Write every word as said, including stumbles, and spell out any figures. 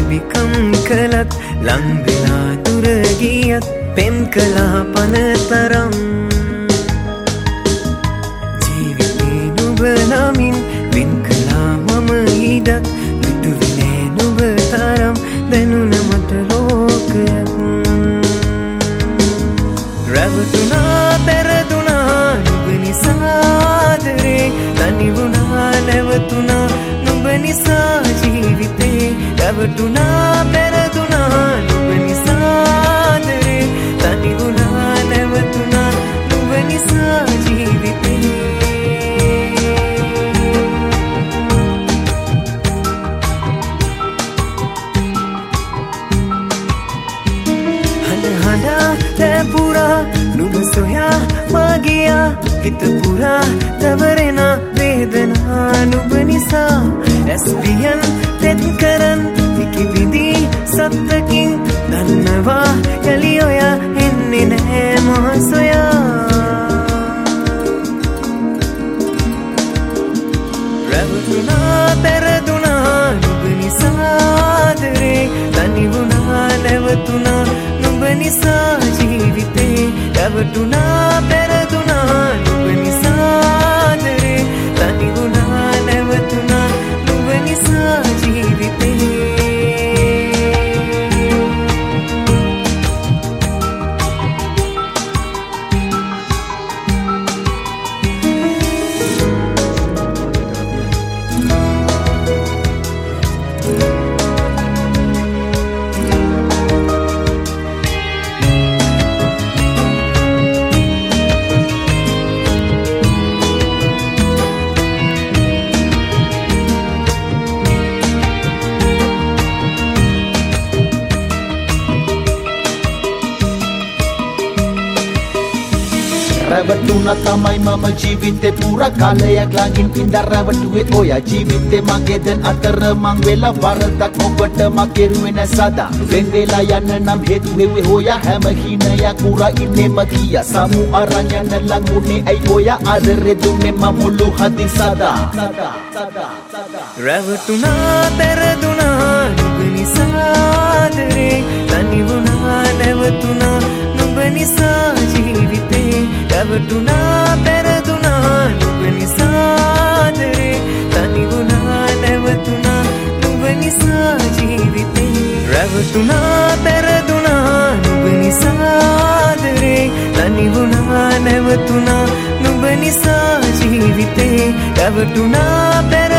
පිළිකම් කළත් ලං වෙලා දුර ගියත් පෙම් කළා පනතරම් ජීවිතේ නුඹ නමින් වෙන් කළා මම ඊඩක් විදුවිනේ නුඹ තරම් දැනුණ මට ලෝකයක් රැවටුණා පෙරදුණා නුඹ නිසාදරේ තනි වුණා නැවතුණා නුඹ නිසා ජීවිතේ රැවටුණා පෙරදුණා නුඹ නිසාදරේ තනි වුණා නැවතුණා නුඹ නිසා ජීවිතේ හඬ හඬා තැපුරා නුඹ සොයා මාගියා හිත පුරා තවරෙන වේදනා නුඹ නිසා ඇස්පියන් තෙත් කරන් විකි විදී සත්තකින් දන්නවා යලි ඔයා එන්නේ නැහැ මහ සොයා රැවටුණා පෙරදුණා නුඹ නිසාදරේ තනි වුණා නැවතුණා නුඹ නිසා ජීවිතේ රැවටුණා පෙරදුණා නුඹ නිසාදරේ තනි වුණා නැවතුණා නුඹ නිසා ජීවිතේ රැවටුණා තමයි මම ජීවිතේ පුරා කාලයක් ළඟින් ඉඳන් රැවටුවේ ඔයා ජීවිතේ මගේ දැන් අතර මං වෙලා වරදක් ඔබට මගේ රුවේ නැ සදා වෙන් වෙලා යන්න නම් හේතු වෙවේ ඔයා හැම හිණයක් පුරා ඉන්නේම කියා සමු අරන් යන්න ලඟුනේ ඇයි ඔයා ආදරේ දුන්නේ මම මුළු හදින් සදා සදා සදා සදා රැවටුණා පෙරදුණා නුඹ නිසාදරේ තනි වුණා නැවතුණා නුඹ නිසා ජීවිතේ රැවටුණා පෙරදුණා නුඹ නිසාදරේ තනි වුණා නැවතුණා නුඹ නිසා ජීවිතේ රැවටුණා පෙරදුණා නුඹ නිසාදරේ තනි වුණා නැවතුණා නුඹ නිසා ජීවිතේ රැවටුණා